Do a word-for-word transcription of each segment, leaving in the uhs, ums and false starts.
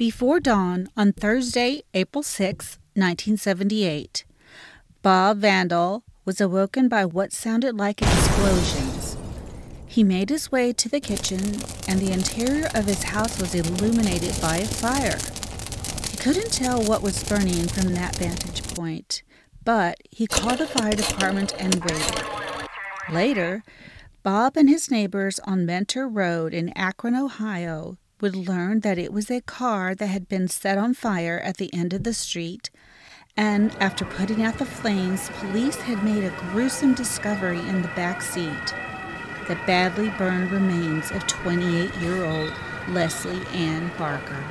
Before dawn on Thursday, April sixth, nineteen seventy-eight, Bob Vandal was awoken by what sounded like explosions. He made his way to the kitchen, and the interior of his house was illuminated by a fire. He couldn't tell what was burning from that vantage point, but he called the fire department and waited. Later, Bob and his neighbors on Mentor Road in Akron, Ohio, would learn that it was a car that had been set on fire at the end of the street, and after putting out the flames, police had made a gruesome discovery in the back seat: the badly burned remains of twenty-eight-year-old Leslie Ann Barker.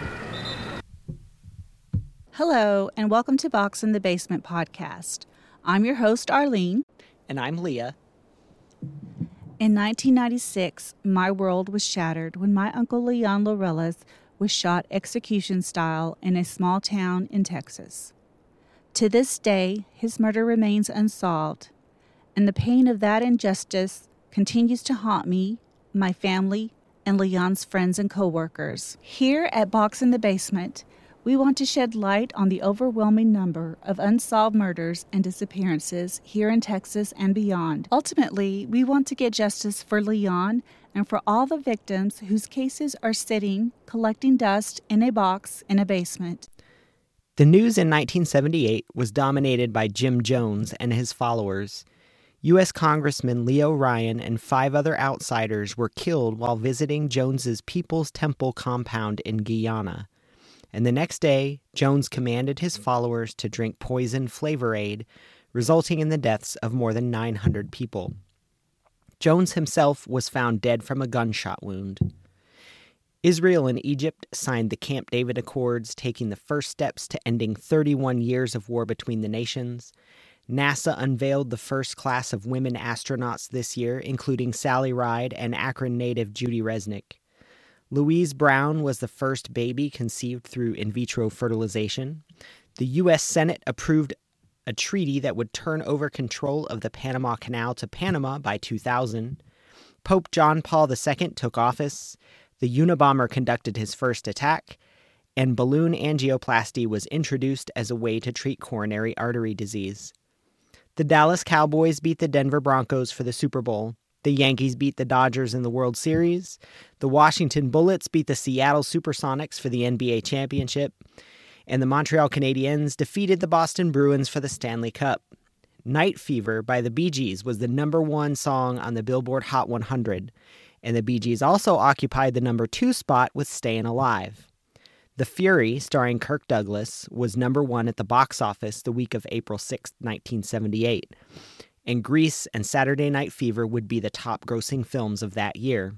Hello, and welcome to Box in the Basement podcast. I'm your host, Arlene. And I'm Leah. In nineteen ninety-six, my world was shattered when my uncle Leon Laureles was shot execution-style in a small town in Texas. To this day, his murder remains unsolved, and the pain of that injustice continues to haunt me, my family, and Leon's friends and coworkers. Here at Box in the Basement, we want to shed light on the overwhelming number of unsolved murders and disappearances here in Texas and beyond. Ultimately, we want to get justice for Leon and for all the victims whose cases are sitting, collecting dust in a box in a basement. The news in nineteen seventy-eight was dominated by Jim Jones and his followers. U S Congressman Leo Ryan and five other outsiders were killed while visiting Jones's People's Temple compound in Guyana. And the next day, Jones commanded his followers to drink poison Flavor Aid, resulting in the deaths of more than nine hundred people. Jones himself was found dead from a gunshot wound. Israel and Egypt signed the Camp David Accords, taking the first steps to ending thirty-one years of war between the nations. NASA unveiled the first class of women astronauts this year, including Sally Ride and Akron native Judy Resnick. Louise Brown was the first baby conceived through in vitro fertilization. The U S Senate approved a treaty that would turn over control of the Panama Canal to Panama by two thousand. Pope John Paul the Second took office. The Unabomber conducted his first attack. And balloon angioplasty was introduced as a way to treat coronary artery disease. The Dallas Cowboys beat the Denver Broncos for the Super Bowl. The Yankees beat the Dodgers in the World Series. The Washington Bullets beat the Seattle Supersonics for the N B A championship. And the Montreal Canadiens defeated the Boston Bruins for the Stanley Cup. Night Fever by the Bee Gees was the number one song on the Billboard Hot one hundred. And the Bee Gees also occupied the number two spot with Stayin' Alive. The Fury, starring Kirk Douglas, was number one at the box office the week of April sixth, nineteen seventy-eight. And Grease and Saturday Night Fever would be the top-grossing films of that year.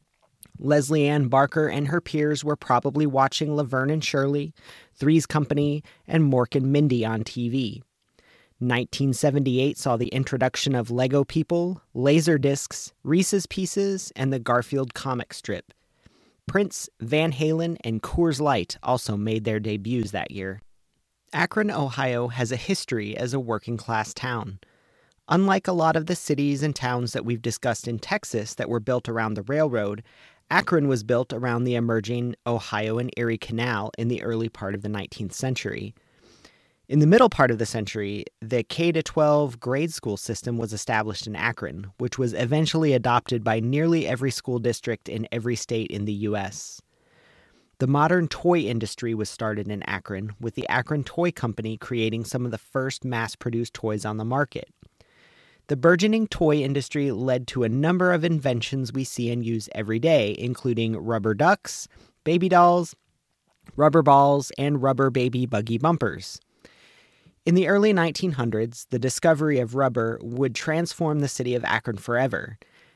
Leslie Ann Barker and her peers were probably watching Laverne and Shirley, Three's Company, and Mork and Mindy on T V. nineteen seventy-eight saw the introduction of Lego People, Laserdiscs, Reese's Pieces, and the Garfield comic strip. Prince, Van Halen, and Coors Light also made their debuts that year. Akron, Ohio has a history as a working-class town. Unlike a lot of the cities and towns that we've discussed in Texas that were built around the railroad, Akron was built around the emerging Ohio and Erie Canal in the early part of the nineteenth century. In the middle part of the century, the K through twelve grade school system was established in Akron, which was eventually adopted by nearly every school district in every state in the U S. The modern toy industry was started in Akron, with the Akron Toy Company creating some of the first mass-produced toys on the market. The burgeoning toy industry led to a number of inventions we see and use every day, including rubber ducks, baby dolls, rubber balls, and rubber baby buggy bumpers. In the early nineteen hundreds, the discovery of rubber would transform the city of Akron forever,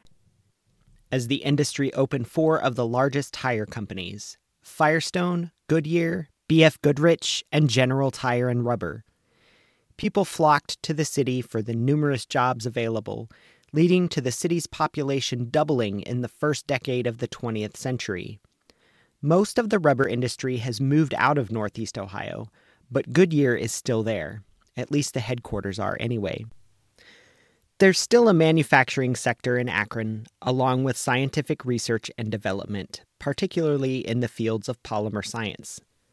as the industry opened four of the largest tire companies: Firestone, Goodyear, B F Goodrich, and General Tire and Rubber. People flocked to the city for the numerous jobs available, leading to the city's population doubling in the first decade of the twentieth century. Most of the rubber industry has moved out of Northeast Ohio, but Goodyear is still there. At least the headquarters are anyway. There's still a manufacturing sector in Akron, along with scientific research and development, particularly in the fields of polymer science.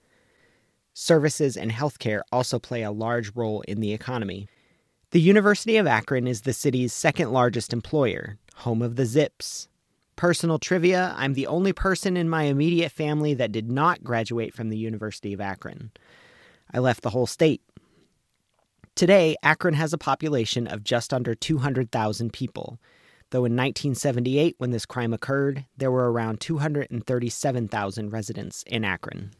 Services and healthcare also play a large role in the economy. The University of Akron is the city's second largest employer, home of the Zips. Personal trivia, I'm the only person in my immediate family that did not graduate from the University of Akron. I left the whole state. Today, Akron has a population of just under two hundred thousand people, though in nineteen seventy-eight, when this crime occurred, there were around two hundred thirty-seven thousand residents in Akron.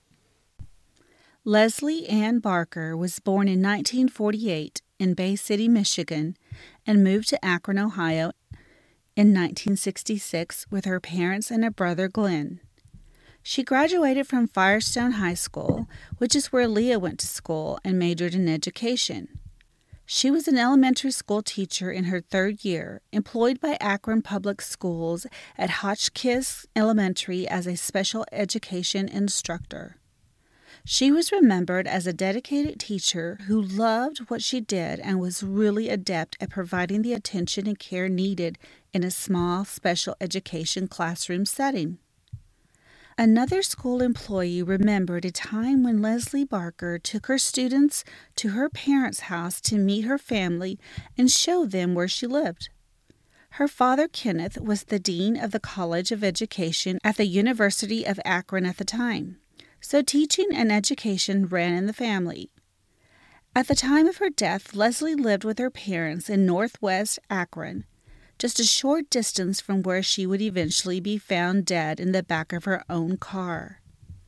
Leslie Ann Barker was born in nineteen forty-eight in Bay City, Michigan, and moved to Akron, Ohio in nineteen sixty-six with her parents and a brother, Glenn. She graduated from Firestone High School, which is where Leah went to school, and majored in education. She was an elementary school teacher in her third year, employed by Akron Public Schools at Hotchkiss Elementary as a special education instructor. She was remembered as a dedicated teacher who loved what she did and was really adept at providing the attention and care needed in a small special education classroom setting. Another school employee remembered a time when Leslie Barker took her students to her parents' house to meet her family and show them where she lived. Her father, Kenneth, was the dean of the College of Education at the University of Akron at the time, so teaching and education ran in the family. At the time of her death, Leslie lived with her parents in northwest Akron, just a short distance from where she would eventually be found dead in the back of her own car.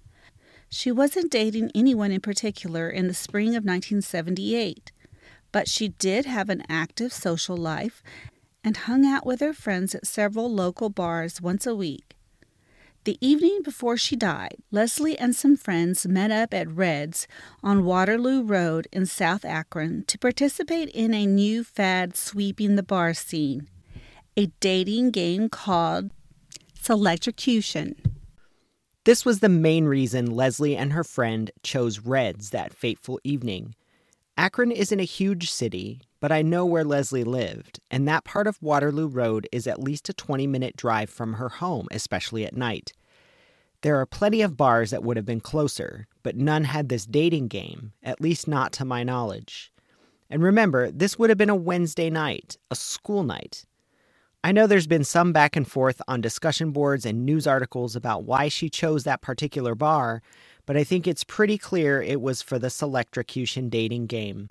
She wasn't dating anyone in particular in the spring of nineteen seventy-eight, but she did have an active social life and hung out with her friends at several local bars once a week. The evening before she died, Leslie and some friends met up at Red's on Waterloo Road in South Akron to participate in a new fad sweeping the bar scene, a dating game called Selectrocution. This was the main reason Leslie and her friend chose Red's that fateful evening. Akron isn't a huge city, but I know where Leslie lived, and that part of Waterloo Road is at least a twenty-minute drive from her home, especially at night. There are plenty of bars that would have been closer, but none had this dating game, at least not to my knowledge. And remember, this would have been a Wednesday night, a school night. I know there's been some back and forth on discussion boards and news articles about why she chose that particular bar, but I think it's pretty clear it was for the Selectrocution dating game.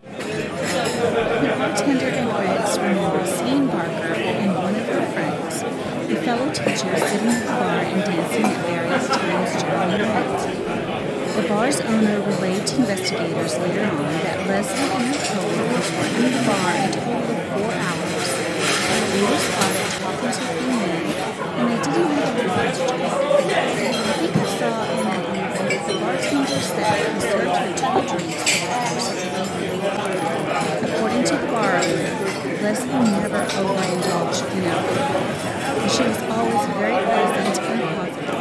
The bartender at Red's remembers seeing Barker and one of her friends, a fellow teacher, sitting at the bar and dancing at various times during the night. The bar's owner relayed to investigators later on that Leslie and her coworkers were in the bar a total of four hours. They were spotted talking to three men, and they didn't have a lot to talk. I think I saw in that interview the bartender said he served her two drinks over the course of the evening. According to the bar owner, Leslie never overindulged in alcohol, and she was always very pleasant and positive.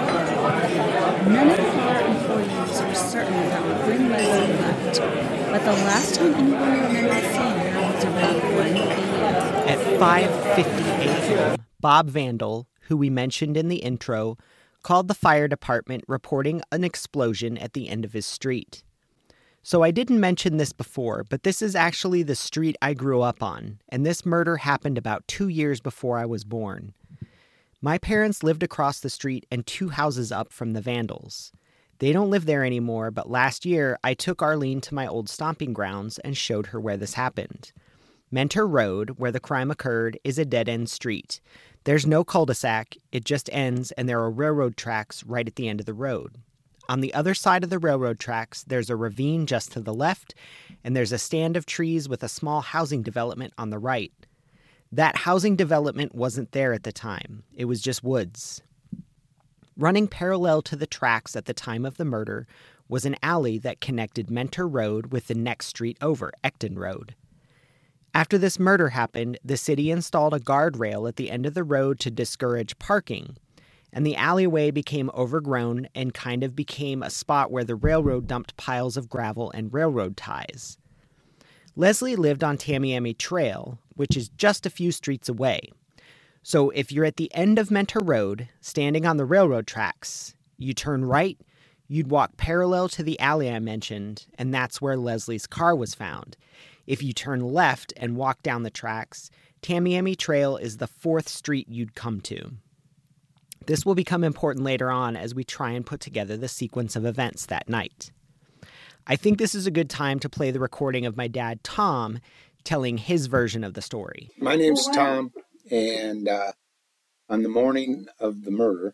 None of the bar employees were certain about when Leslie left, but the last time anyone remembered seeing her was around one a.m. At five fifty a.m., Bob Vandal, who we mentioned in the intro, called the fire department reporting an explosion at the end of his street. So I didn't mention this before, but this is actually the street I grew up on, and this murder happened about two years before I was born. My parents lived across the street and two houses up from the Vandals. They don't live there anymore, but last year I took Arlene to my old stomping grounds and showed her where this happened. Mentor Road, where the crime occurred, is a dead-end street. There's no cul-de-sac, it just ends, and there are railroad tracks right at the end of the road. On the other side of the railroad tracks, there's a ravine just to the left, and there's a stand of trees with a small housing development on the right. That housing development wasn't there at the time. It was just woods. Running parallel to the tracks at the time of the murder was an alley that connected Mentor Road with the next street over, Ecton Road. After this murder happened, the city installed a guardrail at the end of the road to discourage parking, and the alleyway became overgrown and kind of became a spot where the railroad dumped piles of gravel and railroad ties. Leslie lived on Tamiami Trail, which is just a few streets away. So if you're at the end of Mentor Road, standing on the railroad tracks, you turn right, You'd walk parallel to the alley I mentioned, and that's where Leslie's car was found. If you turn left and walk down the tracks, Tamiami Trail is the fourth street you'd come to. This will become important later on as we try and put together the sequence of events that night. I think this is a good time to play the recording of my dad, Tom, telling his version of the story. My name's Tom, and uh, on the morning of the murder,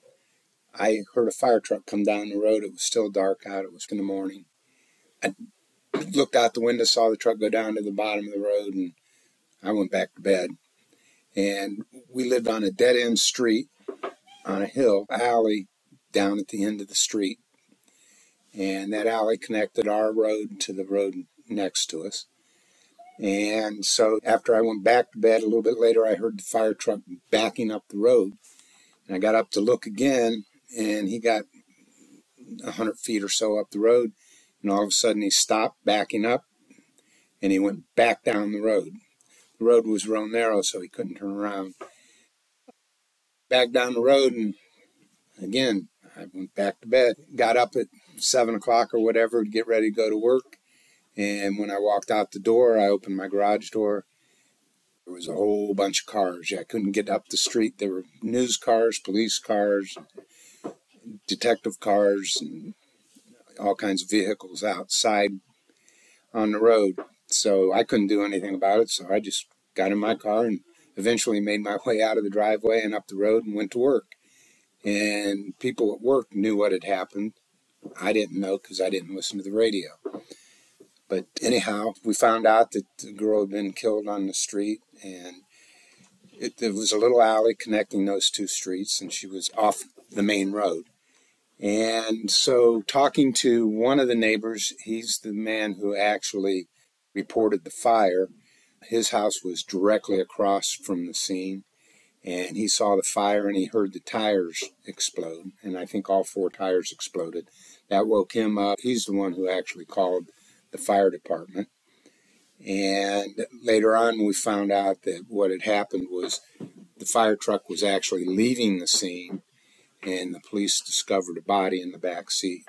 I heard a fire truck come down the road. It was still dark out. It was in the morning. I looked out the window, saw the truck go down to the bottom of the road, and I went back to bed. And we lived on a dead-end street on a hill, alley down at the end of the street. And that alley connected our road to the road next to us. And so after I went back to bed a little bit later, I heard the fire truck backing up the road. And I got up to look again, and he got a hundred feet or so up the road. And all of a sudden he stopped backing up, and he went back down the road. The road was real narrow, so he couldn't turn around. Back down the road, and again, I went back to bed. Got up at seven o'clock or whatever to get ready to go to work. And when I walked out the door, I opened my garage door. There was a whole bunch of cars. I couldn't get up the street. There were news cars, police cars, detective cars, and all kinds of vehicles outside on the road. So I couldn't do anything about it. So I just got in my car and eventually made my way out of the driveway and up the road and went to work. And people at work knew what had happened. I didn't know because I didn't listen to the radio. But anyhow, we found out that the girl had been killed on the street, and it, there was a little alley connecting those two streets, and she was off the main road. And so talking to one of the neighbors, he's the man who actually reported the fire. His house was directly across from the scene, and he saw the fire and he heard the tires explode, and I think all four tires exploded. That woke him up. He's the one who actually called the fire department. And later on, we found out that what had happened was the fire truck was actually leaving the scene, and the police discovered a body in the back seat.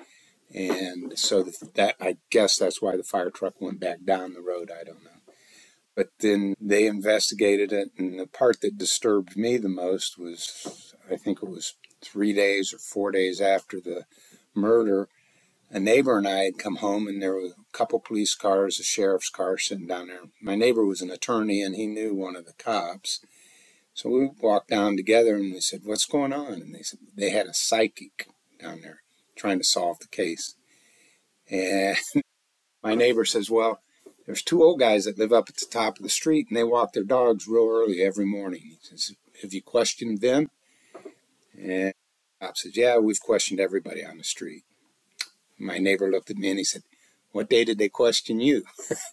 And so that, I guess that's why the fire truck went back down the road. I don't know. But then they investigated it, and the part that disturbed me the most was, I think it was three days or four days after the murder, a neighbor and I had come home, and there were a couple police cars, a sheriff's car sitting down there. My neighbor was an attorney, and he knew one of the cops. So we walked down together, and we said, "What's going on?" And they said they had a psychic down there trying to solve the case. And my neighbor says, "Well, there's two old guys that live up at the top of the street, and they walk their dogs real early every morning." He says, "Have you questioned them?" And the cop says, "Yeah, we've questioned everybody on the street." My neighbor looked at me and he said, "What day did they question you?"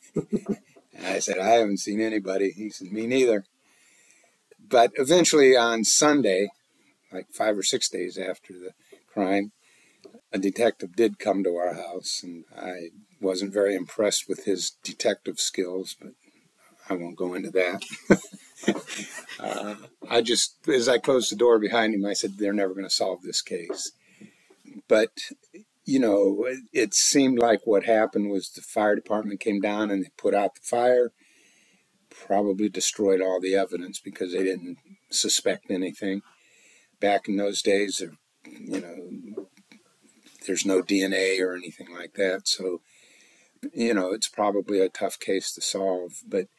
I said, "I haven't seen anybody." He said, "Me neither." But eventually on Sunday, like five or six days after the crime, a detective did come to our house, and I wasn't very impressed with his detective skills, but I won't go into that. uh, I just, as I closed the door behind him, I said, "They're never going to solve this case." But you know, it seemed like what happened was the fire department came down and they put out the fire, probably destroyed all the evidence because they didn't suspect anything. Back in those days, you know, there's no D N A or anything like that. So, you know, it's probably a tough case to solve. But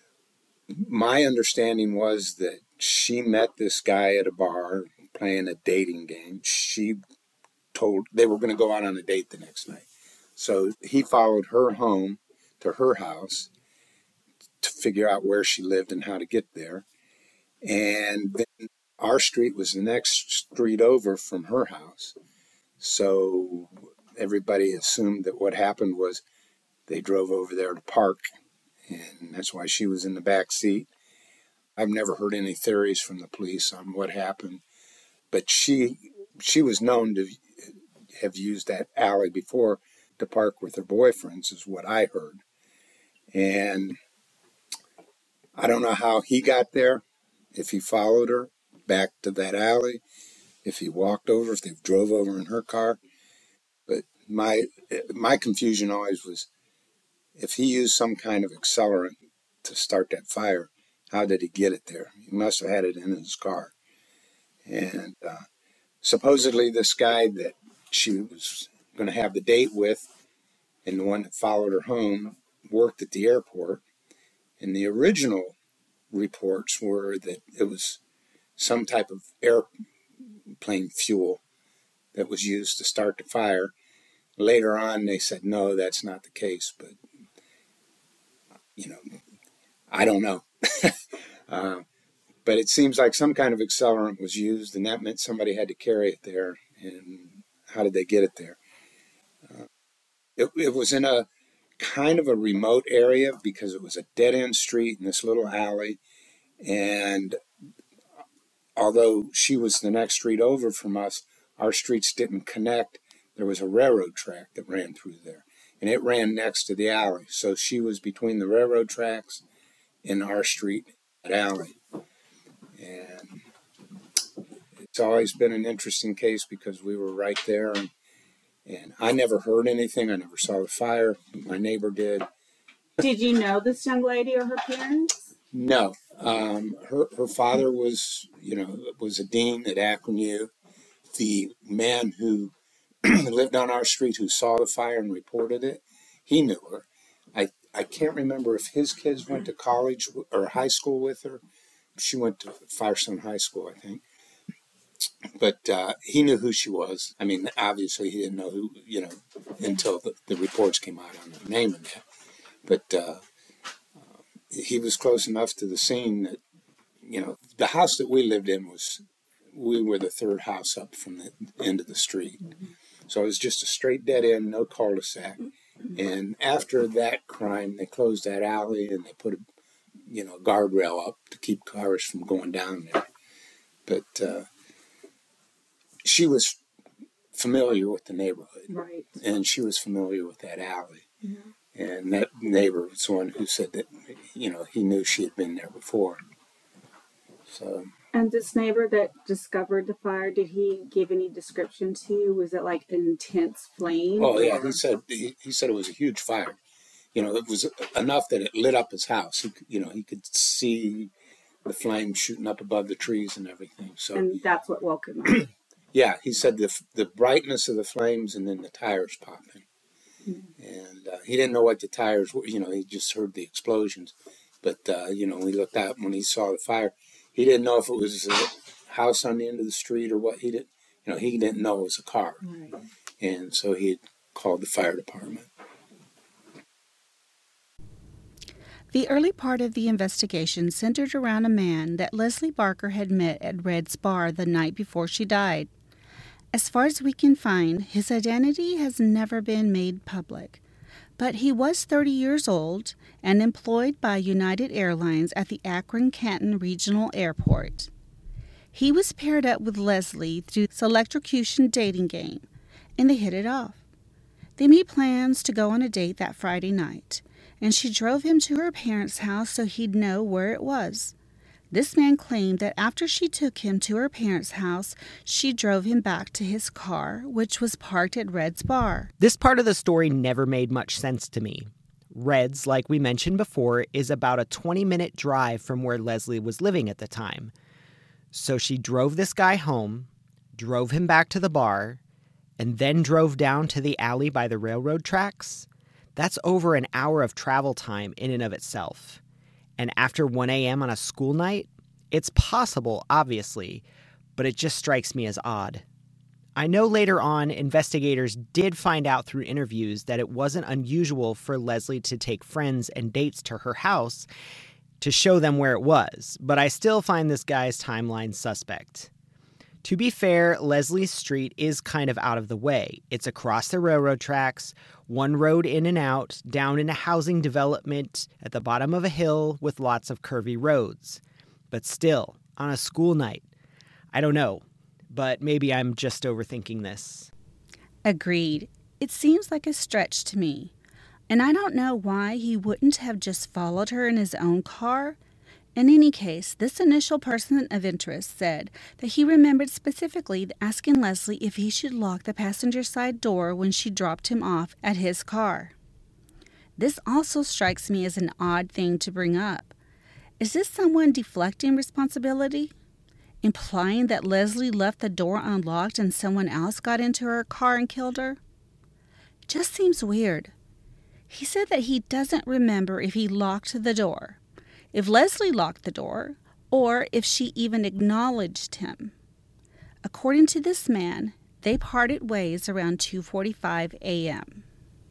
my understanding was that she met this guy at a bar playing a dating game. She told they were going to go out on a date the next night. So he followed her home to her house to figure out where she lived and how to get there. And then our street was the next street over from her house. So everybody assumed that what happened was they drove over there to park, and that's why she was in the back seat. I've never heard any theories from the police on what happened, but she she was known to have used that alley before to park with her boyfriends, is what I heard. And I don't know how he got there, if he followed her back to that alley, if he walked over, if they drove over in her car. my my confusion always was, if he used some kind of accelerant to start that fire, how did he get it there? He must have had it in his car. And uh, supposedly this guy that she was going to have the date with, and the one that followed her home, worked at the airport. And the original reports were that it was some type of airplane fuel that was used to start the fire. Later on, they said, no, that's not the case. But, you know, I don't know. uh, but it seems like some kind of accelerant was used, and that meant somebody had to carry it there. And how did they get it there? Uh, it, it was in a kind of a remote area because it was a dead-end street in this little alley. And although she was the next street over from us, our streets didn't connect. There was a railroad track that ran through there, and it ran next to the alley. So she was between the railroad tracks and our street, that alley. And it's always been an interesting case because we were right there, and, and I never heard anything. I never saw the fire. My neighbor did. Did you know this young lady or her parents? No. Um, her her father was, you know, was a dean at Akron U. The man who lived on our street who saw the fire and reported it, he knew her. I, I can't remember if his kids went to college or high school with her. She went to Firestone High School, I think. But uh, he knew who she was. I mean, obviously he didn't know who, you know, until the, the reports came out on her name and that. But uh, uh, he was close enough to the scene that, you know, the house that we lived in was, we were the third house up from the end of the street. So it was just a straight dead end, no cul-de-sac. And after that crime, they closed that alley and they put a, you know, guardrail up to keep cars from going down there. But uh, she was familiar with the neighborhood. Right. And she was familiar with that alley. Yeah. And that neighbor was the one who said that, you know, he knew she had been there before. So... And this neighbor that discovered the fire, did he give any description to you? Was it like an intense flame? Oh, yeah. Or? He said he, he said it was a huge fire. You know, it was enough that it lit up his house. He, you know, he could see the flames shooting up above the trees and everything. So, and that's what woke him up. Yeah, he said the the brightness of the flames and then the tires popping. Mm-hmm. And uh, he didn't know what the tires were. You know, he just heard the explosions. But, uh, you know, when he looked out when he saw the fire, he didn't know if it was a house on the end of the street or what. He didn't, you know, he didn't know it was a car. Right. And so he had called the fire department. The early part of the investigation centered around a man that Leslie Barker had met at Red's Bar the night before she died. As far as we can find, his identity has never been made public. But he was thirty years old and employed by United Airlines at the Akron-Canton Regional Airport. He was paired up with Leslie through the electrocution dating game, and they hit it off. They made plans to go on a date that Friday night, and she drove him to her parents' house so he'd know where it was. This man claimed that after she took him to her parents' house, she drove him back to his car, which was parked at Red's Bar. This part of the story never made much sense to me. Red's, like we mentioned before, is about a twenty-minute drive from where Leslie was living at the time. So she drove this guy home, drove him back to the bar, and then drove down to the alley by the railroad tracks? That's over an hour of travel time in and of itself. And after one a.m. on a school night? It's possible, obviously, but it just strikes me as odd. I know later on, investigators did find out through interviews that it wasn't unusual for Leslie to take friends and dates to her house to show them where it was, but I still find this guy's timeline suspect. To be fair, Leslie's street is kind of out of the way. It's across the railroad tracks, one road in and out, down in a housing development at the bottom of a hill with lots of curvy roads. But still, on a school night, I don't know, but maybe I'm just overthinking this. Agreed. It seems like a stretch to me. And I don't know why he wouldn't have just followed her in his own car. In any case, this initial person of interest said that he remembered specifically asking Leslie if he should lock the passenger side door when she dropped him off at his car. This also strikes me as an odd thing to bring up. Is this someone deflecting responsibility? Implying that Leslie left the door unlocked and someone else got into her car and killed her? Just seems weird. He said that he doesn't remember if he locked the door, if Leslie locked the door, or if she even acknowledged him. According to this man, they parted ways around two forty-five a.m.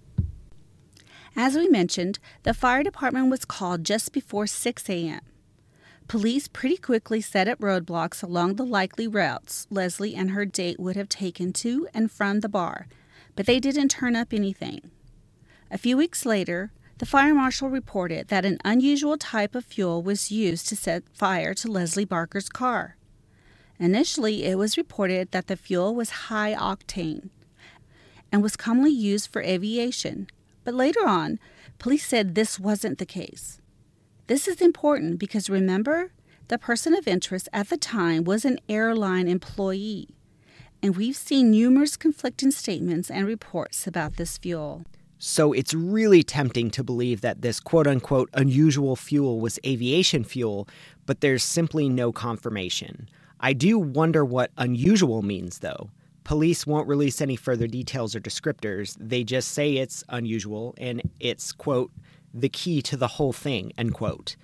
As we mentioned, the fire department was called just before six a.m. Police pretty quickly set up roadblocks along the likely routes Leslie and her date would have taken to and from the bar, but they didn't turn up anything. A few weeks later, the fire marshal reported that an unusual type of fuel was used to set fire to Leslie Barker's car. Initially, it was reported that the fuel was high octane and was commonly used for aviation, but later on, police said this wasn't the case. This is important because remember, the person of interest at the time was an airline employee, and we've seen numerous conflicting statements and reports about this fuel. So it's really tempting to believe that this quote-unquote unusual fuel was aviation fuel, but there's simply no confirmation. I do wonder what unusual means, though. Police won't release any further details or descriptors. They just say it's unusual and it's, quote, the key to the whole thing, end quote.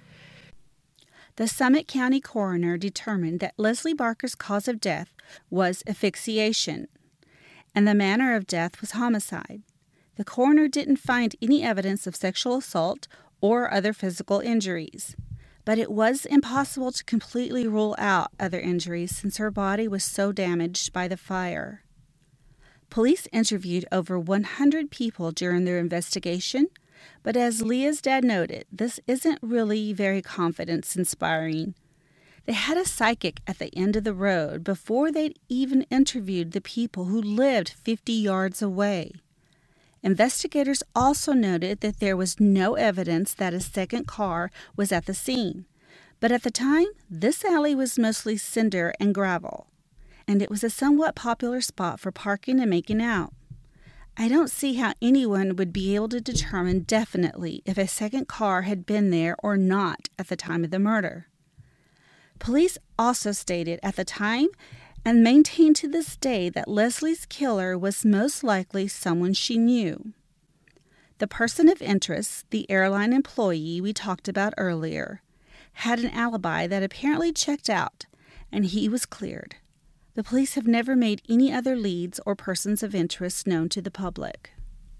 The Summit County coroner determined that Leslie Barker's cause of death was asphyxiation, and the manner of death was homicide. The coroner didn't find any evidence of sexual assault or other physical injuries, but it was impossible to completely rule out other injuries since her body was so damaged by the fire. Police interviewed over one hundred people during their investigation, but as Leah's dad noted, this isn't really very confidence-inspiring. They had a psychic at the end of the road before they'd even interviewed the people who lived fifty yards away. Investigators also noted that there was no evidence that a second car was at the scene, but at the time, this alley was mostly cinder and gravel, and it was a somewhat popular spot for parking and making out. I don't see how anyone would be able to determine definitely if a second car had been there or not at the time of the murder. Police also stated at the time and maintain to this day that Leslie's killer was most likely someone she knew. The person of interest, the airline employee we talked about earlier, had an alibi that apparently checked out, and he was cleared. The police have never made any other leads or persons of interest known to the public.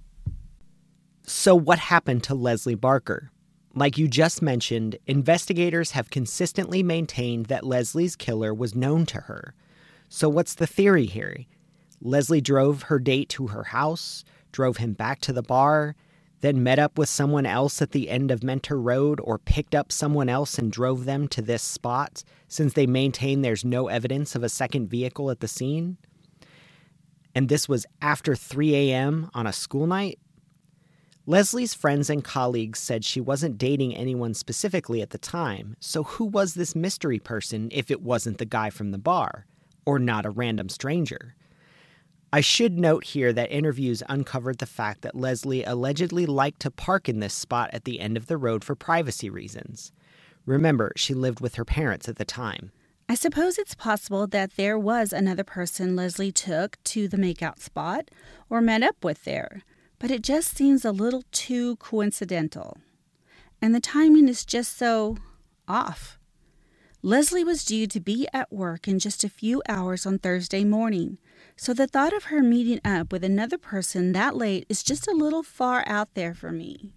So what happened to Leslie Barker? Like you just mentioned, investigators have consistently maintained that Leslie's killer was known to her. So what's the theory here? Leslie drove her date to her house, drove him back to the bar, then met up with someone else at the end of Mentor Road or picked up someone else and drove them to this spot, since they maintain there's no evidence of a second vehicle at the scene? And this was after three a.m. on a school night? Leslie's friends and colleagues said she wasn't dating anyone specifically at the time, so who was this mystery person if it wasn't the guy from the bar? Or not a random stranger? I should note here that interviews uncovered the fact that Leslie allegedly liked to park in this spot at the end of the road for privacy reasons. Remember, she lived with her parents at the time. I suppose it's possible that there was another person Leslie took to the makeout spot or met up with there, but it just seems a little too coincidental. And the timing is just so off. Leslie was due to be at work in just a few hours on Thursday morning, so the thought of her meeting up with another person that late is just a little far out there for me.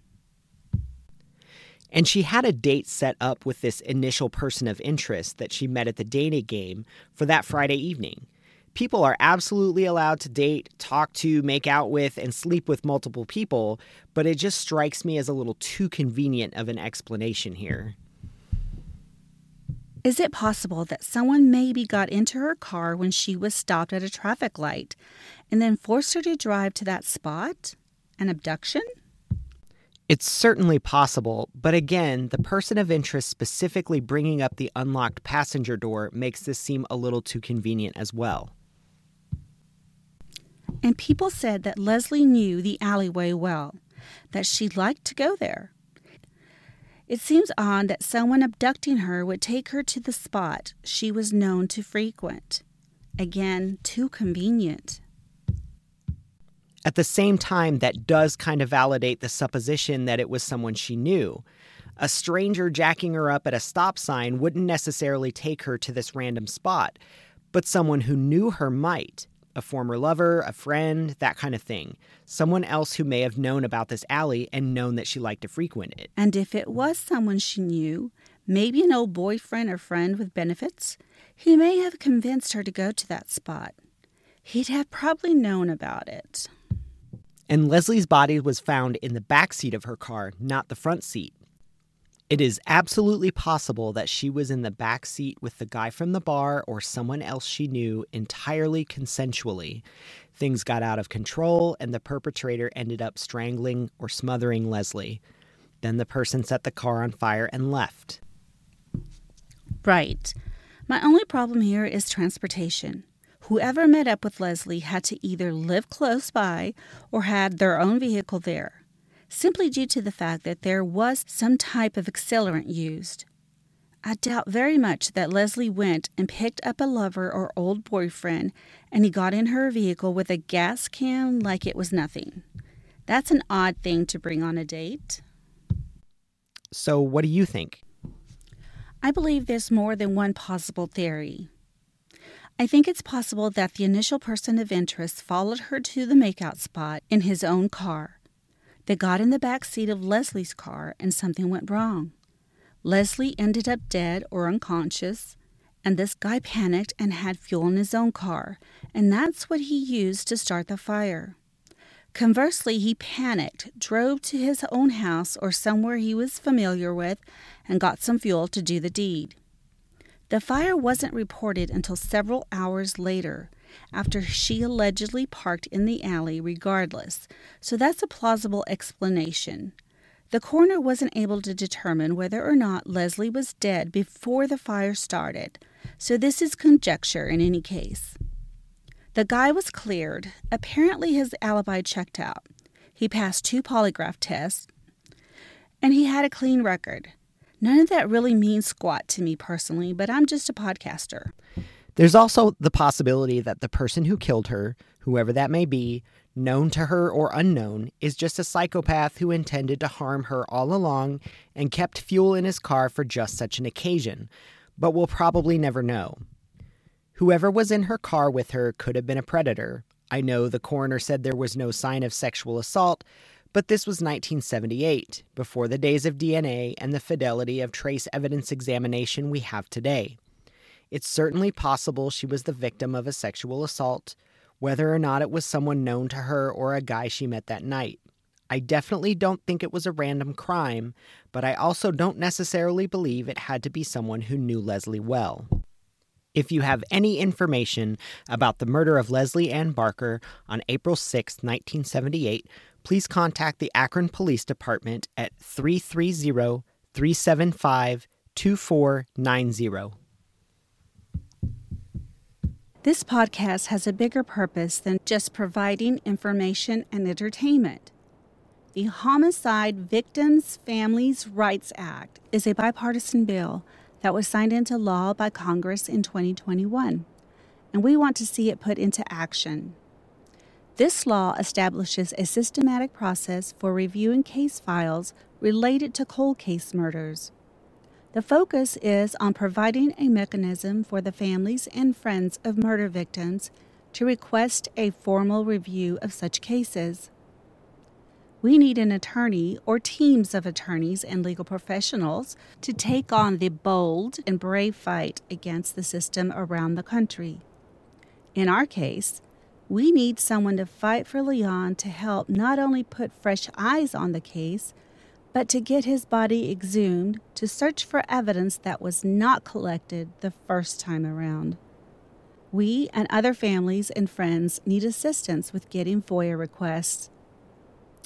And she had a date set up with this initial person of interest that she met at the dating game for that Friday evening. People are absolutely allowed to date, talk to, make out with, and sleep with multiple people, but it just strikes me as a little too convenient of an explanation here. Is it possible that someone maybe got into her car when she was stopped at a traffic light and then forced her to drive to that spot? An abduction? It's certainly possible, but again, the person of interest specifically bringing up the unlocked passenger door makes this seem a little too convenient as well. And people said that Leslie knew the alleyway well, that she liked to go there. It seems odd that someone abducting her would take her to the spot she was known to frequent. Again, too convenient. At the same time, that does kind of validate the supposition that it was someone she knew. A stranger jacking her up at a stop sign wouldn't necessarily take her to this random spot, but someone who knew her might. A former lover, a friend, that kind of thing. Someone else who may have known about this alley and known that she liked to frequent it. And if it was someone she knew, maybe an old boyfriend or friend with benefits, he may have convinced her to go to that spot. He'd have probably known about it. And Leslie's body was found in the back seat of her car, not the front seat. It is absolutely possible that she was in the back seat with the guy from the bar or someone else she knew entirely consensually. Things got out of control and the perpetrator ended up strangling or smothering Leslie. Then the person set the car on fire and left. Right. My only problem here is transportation. Whoever met up with Leslie had to either live close by or had their own vehicle there, simply due to the fact that there was some type of accelerant used. I doubt very much that Leslie went and picked up a lover or old boyfriend and he got in her vehicle with a gas can like it was nothing. That's an odd thing to bring on a date. So what do you think? I believe there's more than one possible theory. I think it's possible that the initial person of interest followed her to the makeout spot in his own car. They got in the back seat of Leslie's car and something went wrong. Leslie ended up dead or unconscious, and this guy panicked and had fuel in his own car, and that's what he used to start the fire. Conversely, he panicked, drove to his own house or somewhere he was familiar with, and got some fuel to do the deed. The fire wasn't reported until several hours later, after she allegedly parked in the alley regardless, so that's a plausible explanation. The coroner wasn't able to determine whether or not Leslie was dead before the fire started, so this is conjecture in any case. The guy was cleared. Apparently his alibi checked out. He passed two polygraph tests, and he had a clean record. None of that really means squat to me personally, but I'm just a podcaster. There's also the possibility that the person who killed her, whoever that may be, known to her or unknown, is just a psychopath who intended to harm her all along and kept fuel in his car for just such an occasion, but we'll probably never know. Whoever was in her car with her could have been a predator. I know the coroner said there was no sign of sexual assault, but this was nineteen seventy-eight, before the days of D N A and the fidelity of trace evidence examination we have today. It's certainly possible she was the victim of a sexual assault, whether or not it was someone known to her or a guy she met that night. I definitely don't think it was a random crime, but I also don't necessarily believe it had to be someone who knew Leslie well. If you have any information about the murder of Leslie Ann Barker on April sixth, nineteen seventy-eight, please contact the Akron Police Department at three three zero, three seven five, two four nine zero. This podcast has a bigger purpose than just providing information and entertainment. The Homicide Victims Families Rights Act is a bipartisan bill that was signed into law by Congress in twenty twenty-one, and we want to see it put into action. This law establishes a systematic process for reviewing case files related to cold case murders. The focus is on providing a mechanism for the families and friends of murder victims to request a formal review of such cases. We need an attorney or teams of attorneys and legal professionals to take on the bold and brave fight against the system around the country. In our case, we need someone to fight for Leon to help not only put fresh eyes on the case, but to get his body exhumed to search for evidence that was not collected the first time around. We and other families and friends need assistance with getting FOIA requests.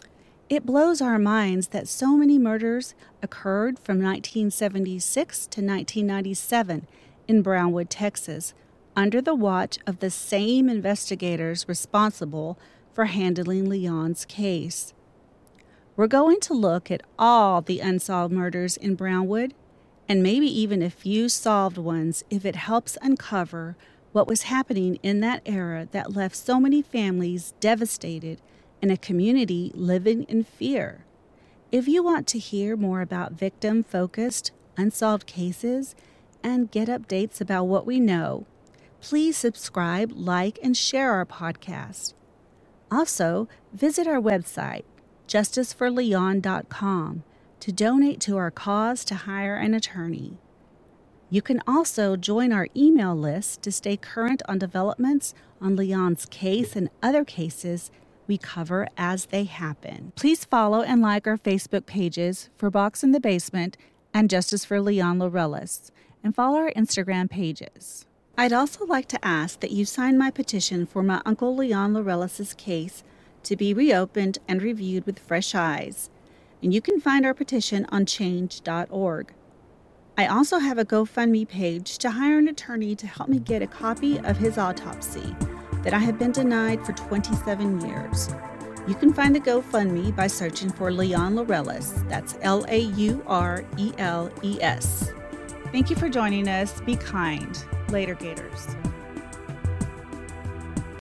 It blows our minds that so many murders occurred from nineteen seventy-six to nineteen ninety-seven in Brownwood, Texas, under the watch of the same investigators responsible for handling Leon's case. We're going to look at all the unsolved murders in Brownwood, and maybe even a few solved ones if it helps uncover what was happening in that era that left so many families devastated and a community living in fear. If you want to hear more about victim-focused, unsolved cases and get updates about what we know, please subscribe, like, and share our podcast. Also, visit our website, justice for leon dot com, to donate to our cause to hire an attorney. You can also join our email list to stay current on developments on Leon's case and other cases we cover as they happen. Please follow and like our Facebook pages for Box in the Basement and Justice for Leon Laurelis, and follow our Instagram pages. I'd also like to ask that you sign my petition for my Uncle Leon Laurelis' case to be reopened and reviewed with fresh eyes, and you can find our petition on change dot org. I also have a GoFundMe page to hire an attorney to help me get a copy of his autopsy that I have been denied for twenty-seven years. You can find the GoFundMe by searching for Leon Laurelis. That's L A U R E L E S. Thank you for joining us. Be kind. Later, Gators.